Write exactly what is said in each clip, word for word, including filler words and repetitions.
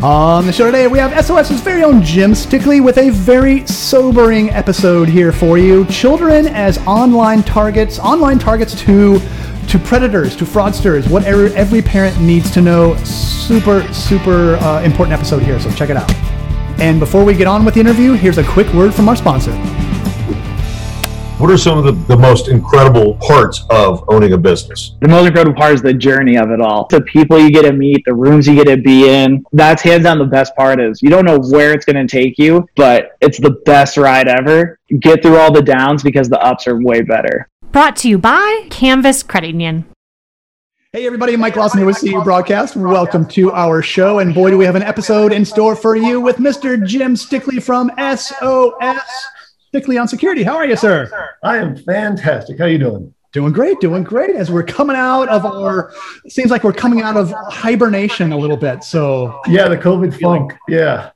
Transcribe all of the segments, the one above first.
On the show today, we have SOS's very own Jim Stickley with a very sobering episode here for you. Children as online targets, online targets to to predators, to fraudsters, whatever every parent needs to know. Super, super uh, important episode here, so check it out. And before we get on with the interview, here's a quick word from our sponsor. What are some of the, the most incredible parts of owning a business? The most incredible part is the journey of it all. The people you get to meet, the rooms you get to be in. That's hands down the best part is you don't know where it's going to take you, but it's the best ride ever. Get through all the downs because the ups are way better. Brought to you by Canvas Credit Union. Hey everybody, Mike Lawson here with C U Broadcast. Welcome to our show, and boy do we have an episode in store for you with Mister Jim Stickley from S O S. Stickley on Security. How are you, sir? I am fantastic. How are you doing? Doing great, doing great. As we're coming out of our, it seems like we're coming out of hibernation a little bit. So yeah, the COVID funk. Yeah.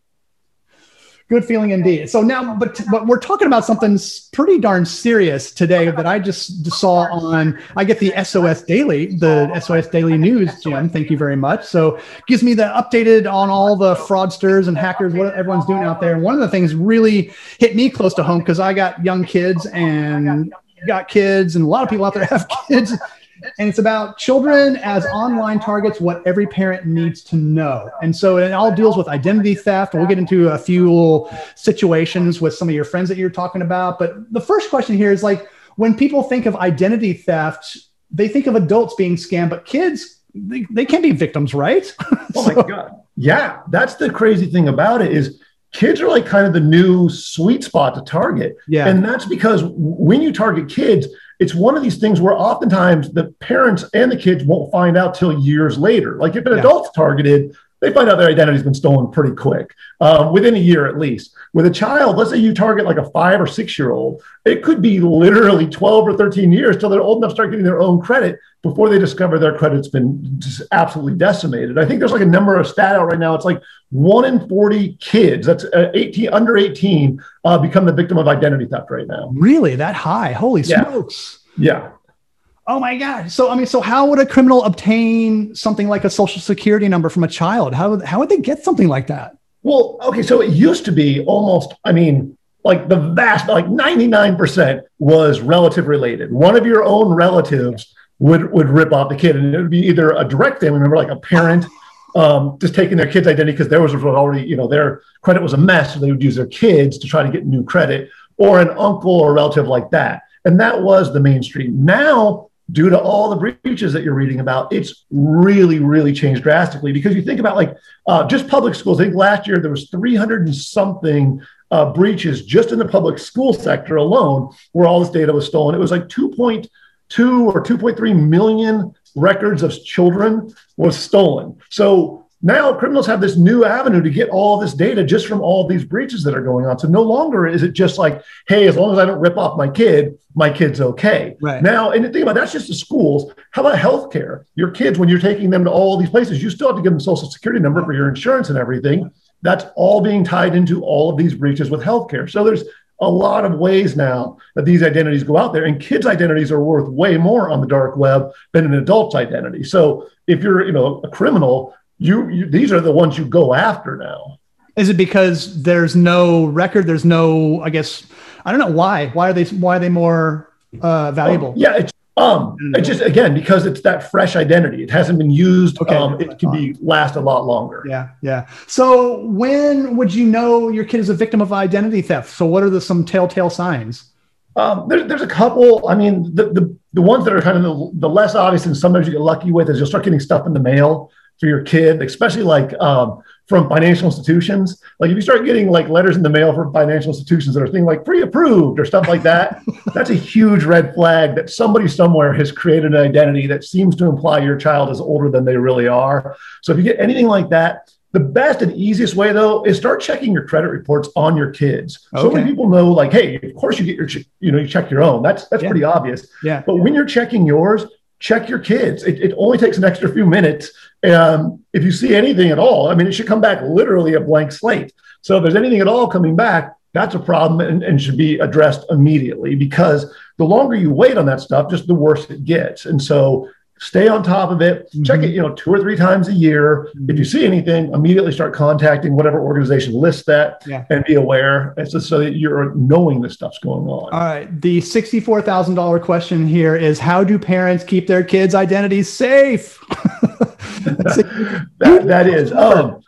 Good feeling indeed. So now, but but we're talking about something pretty darn serious today that I just saw on, I get the S O S Daily, the S O S Daily News, Jim. Thank you very much. So gives me the updated on all the fraudsters and hackers, what everyone's doing out there. And one of the things really hit me close to home because I got young kids and got kids and a lot of people out there have kids. And it's about children as online targets, what every parent needs to know. And so it all deals with identity theft. We'll get into a few little situations with some of your friends that you're talking about. But the first question here is like, when people think of identity theft, they think of adults being scammed, but kids, they, they can be victims, right? Oh my God. Yeah. That's the crazy thing about it is kids are like kind of the new sweet spot to target. Yeah. And that's because when you target kids, it's one of these things where oftentimes the parents and the kids won't find out till years later. Like if an Yeah. adult's targeted, they find out their identity's been stolen pretty quick, um, within a year at least. With a child, let's say you target like a five or six-year-old, it could be literally twelve or thirteen years till they're old enough to start getting their own credit before they discover their credit's been just absolutely decimated. I think there's like a number of stat out right now. It's like one in forty kids, that's uh, eighteen, under eighteen, uh, become the victim of identity theft right now. Really? That high? Holy Yeah. smokes. Yeah. Oh my God. So, I mean, so how would a criminal obtain something like a social security number from a child? How would, how would they get something like that? Well, okay. So it used to be almost, I mean, like the vast, like ninety-nine percent was relative related. One of your own relatives would, would rip off the kid, and it would be either a direct family member, like a parent, um, just taking their kid's identity because theirs was already, you know, their credit was a mess. So they would use their kids to try to get new credit, or an uncle or relative like that. And that was the mainstream. Now, due to all the breaches that you're reading about, it's really, really changed drastically because you think about like uh, just public schools. I think last year there was three hundred and something uh, breaches just in the public school sector alone where all this data was stolen. It was like two point two or two point three million records of children was stolen. So now criminals have this new avenue to get all this data just from all these breaches that are going on. So no longer is it just like, hey, as long as I don't rip off my kid, my kid's okay. Right. Now, and the thing about that's just the schools. How about healthcare? Your kids, when you're taking them to all these places, you still have to give them a social security number for your insurance and everything. That's all being tied into all of these breaches with healthcare. So there's a lot of ways now that these identities go out there, and kids' identities are worth way more on the dark web than an adult's identity. So if you're, you know, a criminal, You, you, these are the ones you go after now. Is it because there's no record? There's no, I guess, I don't know why. Why are they? Why are they more uh, valuable? Oh, yeah, it's um, it's just again because it's that fresh identity. It hasn't been used. Okay, um, it can be last a lot longer. Yeah, yeah. So when would you know your kid is a victim of identity theft? So what are the some telltale signs? Um, there's there's a couple. I mean, the the the ones that are kind of the, the less obvious and sometimes you get lucky with is you'll start getting stuff in the mail for your kid, especially like um, from financial institutions. Like if you start getting like letters in the mail from financial institutions that are things like pre-approved or stuff like that, that's a huge red flag that somebody somewhere has created an identity that seems to imply your child is older than they really are. So if you get anything like that, the best and easiest way though is start checking your credit reports on your kids. So Okay. when people know like, hey, of course you get your, you know, you check your own. That's that's Yeah. pretty obvious. Yeah. But when you're checking yours, check your kids. It, it only takes an extra few minutes. Um, if you see anything at all, I mean, it should come back literally a blank slate. So if there's anything at all coming back, that's a problem and, and should be addressed immediately, because the longer you wait on that stuff, just the worse it gets. And so stay on top of it, mm-hmm. check it, you know, two or three times a year. Mm-hmm. If you see anything, immediately start contacting whatever organization lists that yeah. and be aware. It's just so that you're knowing this stuff's going on. All right. The sixty-four thousand dollars question here is, how do parents keep their kids' identities safe? that, that is. Um,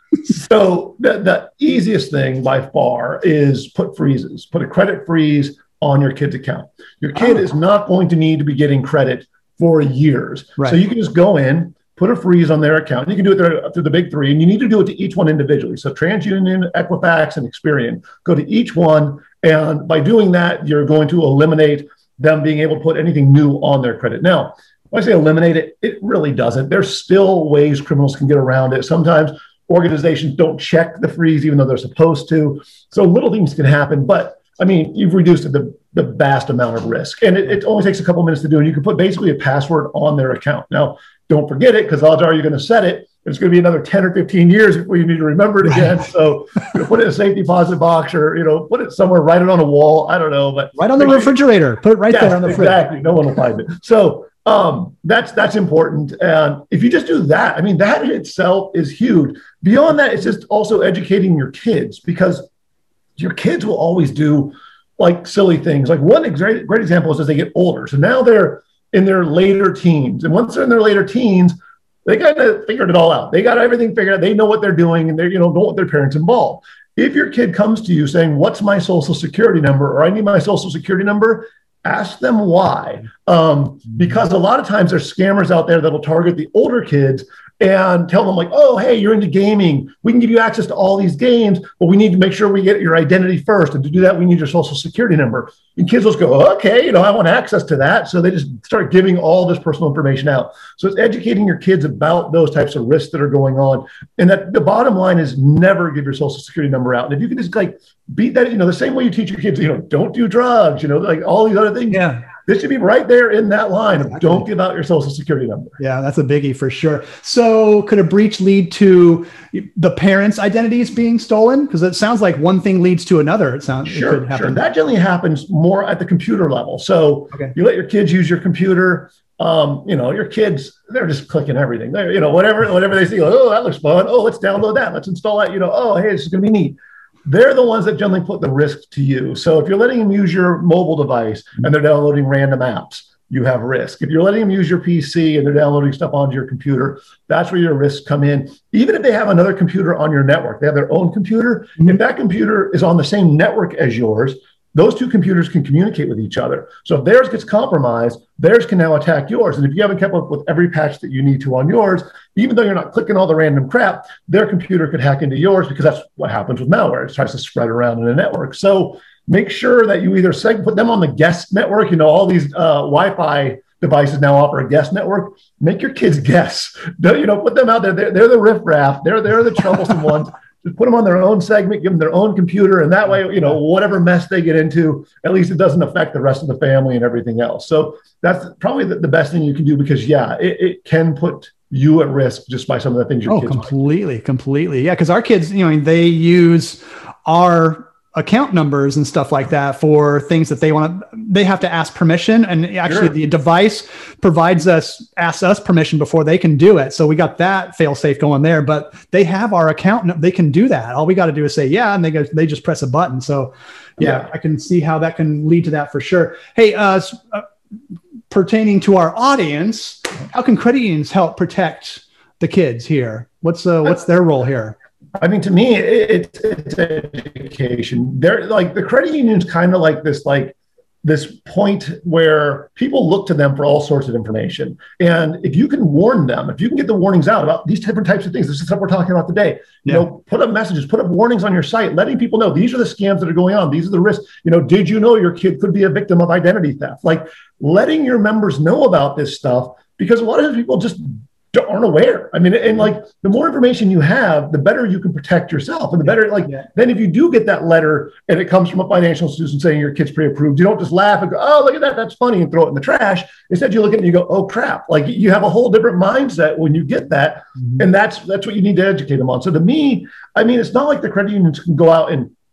so the, the easiest thing by far is put freezes, put a credit freeze on your kid's account. Your kid oh. is not going to need to be getting credit for years. Right. So you can just go in, put a freeze on their account. You can do it there, through the big three, and you need to do it to each one individually. So TransUnion, Equifax, and Experian. Go to each one, and by doing that, you're going to eliminate them being able to put anything new on their credit. Now, when I say eliminate it, it really doesn't. There's still ways criminals can get around it. Sometimes organizations don't check the freeze, even though they're supposed to. So little things can happen, but I mean, you've reduced the, the vast amount of risk, and it, it only takes a couple minutes to do. And you can put basically a password on their account. Now, don't forget it, because odds are you're going to set it. It's going to be another ten or fifteen years before you need to remember it again. Right. So you know, put it in a safe deposit box, or, you know, put it somewhere, write it on a wall. I don't know, but right on the refrigerator, put it right yes, there on the fridge. Exactly. No one will find it. So um, that's, that's important. And if you just do that, I mean, that in itself is huge. Beyond that, it's just also educating your kids, because your kids will always do like silly things. Like one great, great example is as they get older. So now they're in their later teens. And once they're in their later teens, they kind of figured it all out. They got everything figured out. They know what they're doing, and they, you know, don't want their parents involved. If your kid comes to you saying, what's my social security number? Or I need my social security number, ask them why. Um, because a lot of times there's scammers out there that'll target the older kids and tell them like, oh, hey, you're into gaming. We can give you access to all these games, but we need to make sure we get your identity first. And to do that, we need your social security number. And kids will go, okay, you know, I want access to that. So they just start giving all this personal information out. So it's educating your kids about those types of risks that are going on. And that the bottom line is never give your social security number out. And if you can just like beat that, you know, the same way you teach your kids, you know, don't do drugs, you know, like all these other things. Yeah. This should be right there in that line of don't give out your social security number. Yeah, that's a biggie for sure. So could a breach lead to the parents' identities being stolen? Because it sounds like one thing leads to another. It sounds sure, it could happen. Sure. That generally happens more at the computer level. So okay. you let your kids use your computer. Um, you know, your kids, they're just clicking everything. They're, you know, whatever, whatever they see, like, oh, that looks fun. Oh, let's download that. Let's install that. You know, oh, hey, this is going to be neat. They're the ones that generally put the risk to you. So if you're letting them use your mobile device and they're downloading random apps, you have risk. If you're letting them use your P C and they're downloading stuff onto your computer, that's where your risks come in. Even if they have another computer on your network, they have their own computer. Mm-hmm. If that computer is on the same network as yours, those two computers can communicate with each other. So if theirs gets compromised, theirs can now attack yours. And if you haven't kept up with every patch that you need to on yours, even though you're not clicking all the random crap, their computer could hack into yours, because that's what happens with malware. It tries to spread around in a network. So make sure that you either seg- put them on the guest network. You know, all these uh, Wi-Fi devices now offer a guest network. Make your kids guess. Don't, you know, put them out there. They're, they're the riffraff. They're, they're the troublesome ones. Just put them on their own segment, give them their own computer, and that way, you know, whatever mess they get into, at least it doesn't affect the rest of the family and everything else. So that's probably the, the best thing you can do, because, yeah, it, it can put you at risk just by some of the things your oh, kids completely, might. completely. Yeah, because our kids, you know, they use our account numbers and stuff like that for things that they want to, they have to ask permission. And actually sure. the device provides us, asks us permission before they can do it. So we got that fail safe going there, but they have our account. They can do that. All we got to do is say, yeah. And they go, they just press a button. So yeah, yeah. I can see how that can lead to that for sure. Hey, uh, uh pertaining to our audience, how can credit unions help protect the kids here? What's uh, what's their role here? I mean, to me, it, it's, it's education. They're like the credit unions, kind of like this, like this point where people look to them for all sorts of information. And if you can warn them, if you can get the warnings out about these different types of things, this is what we're talking about today. You yeah. know, put up messages, put up warnings on your site, letting people know these are the scams that are going on. These are the risks. You know, did you know your kid could be a victim of identity theft? Like letting your members know about this stuff, because a lot of people just aren't aware. I mean, and like the more information you have, the better you can protect yourself. And the better, like, yeah. then if you do get that letter and it comes from a financial institution saying your kid's pre-approved, you don't just laugh and go, oh, look at that, that's funny, and throw it in the trash. Instead, you look at it and you go, oh crap. Like you have a whole different mindset when you get that. Mm-hmm. And that's that's what you need to educate them on. So to me, I mean, it's not like the credit unions can go out and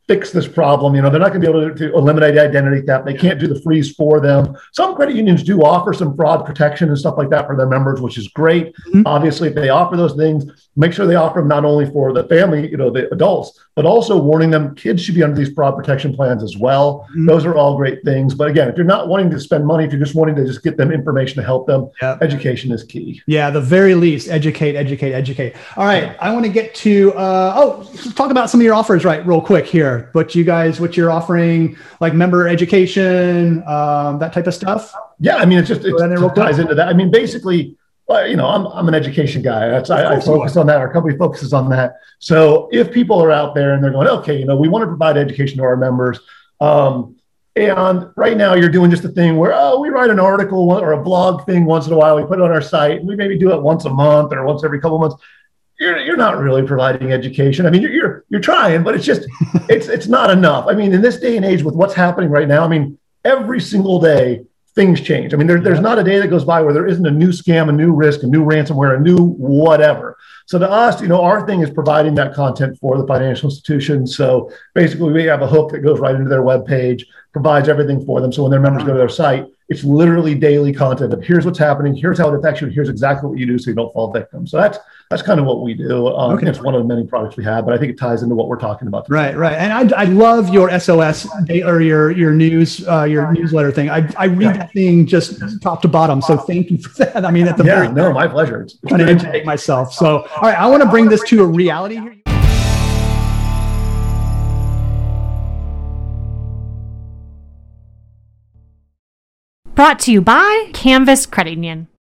fix this problem. You know, they're not going to be able to, to eliminate identity theft. They can't do the freeze for them. Some credit unions do offer some fraud protection and stuff like that for their members, which is great. Mm-hmm. Obviously, if they offer those things, make sure they offer them not only for the family, you know, the adults, but also warning them kids should be under these fraud protection plans as well. Mm-hmm. Those are all great things. But again, if you're not wanting to spend money, if you're just wanting to just get them information to help them, yep. education is key. Yeah, the very least, educate, educate, educate. All right, I want to get to, uh, oh, let's talk about some of your offers right real quick here. What you guys, what you're offering, like member education, um, that type of stuff? Yeah, I mean, it's just, it so ties into that. I mean, basically, well, you know, I'm I'm an education guy. That's I, I focus on that. Our company focuses on that. So if people are out there and they're going, okay, you know, we want to provide education to our members, um, and right now you're doing just a thing where, oh, we write an article or a blog thing once in a while. We put it on our site, and we maybe do it once a month or once every couple of months. You're you're not really providing education. I mean, you're you're, you're trying, but it's just it's it's not enough. I mean, in this day and age with what's happening right now, I mean, every single day things change. I mean, there, there's not a day that goes by where there isn't a new scam, a new risk, a new ransomware, a new whatever. So to us, you know, our thing is providing that content for the financial institutions. So basically, we have a hook that goes right into their webpage, provides everything for them. So when their members go to their site, it's literally daily content of here's what's happening, here's how it affects you, here's exactly what you do so you don't fall victim. So that's that's kind of what we do. Um, okay. It's one of the many products we have, but I think it ties into what we're talking about today. Right, right. And I, I love your S O S or your your news uh, your newsletter thing. I I read yeah. that thing just top to bottom. So thank you for that. I mean, at the yeah, very no, my pleasure. It's, it's trying to educate myself. So all right, I want to bring this to a reality here. Brought to you by Canvas Credit Union.